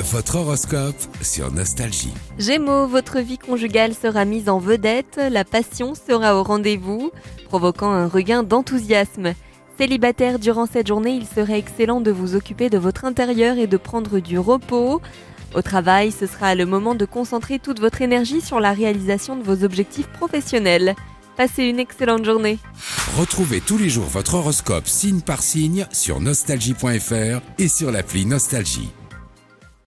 Votre horoscope sur Nostalgie. Gémeaux, votre vie conjugale sera mise en vedette, la passion sera au rendez-vous, provoquant un regain d'enthousiasme. Célibataire, durant cette journée, il serait excellent de vous occuper de votre intérieur et de prendre du repos. Au travail, ce sera le moment de concentrer toute votre énergie sur la réalisation de vos objectifs professionnels. Passez une excellente journée. Retrouvez tous les jours votre horoscope signe par signe sur nostalgie.fr et sur l'appli Nostalgie.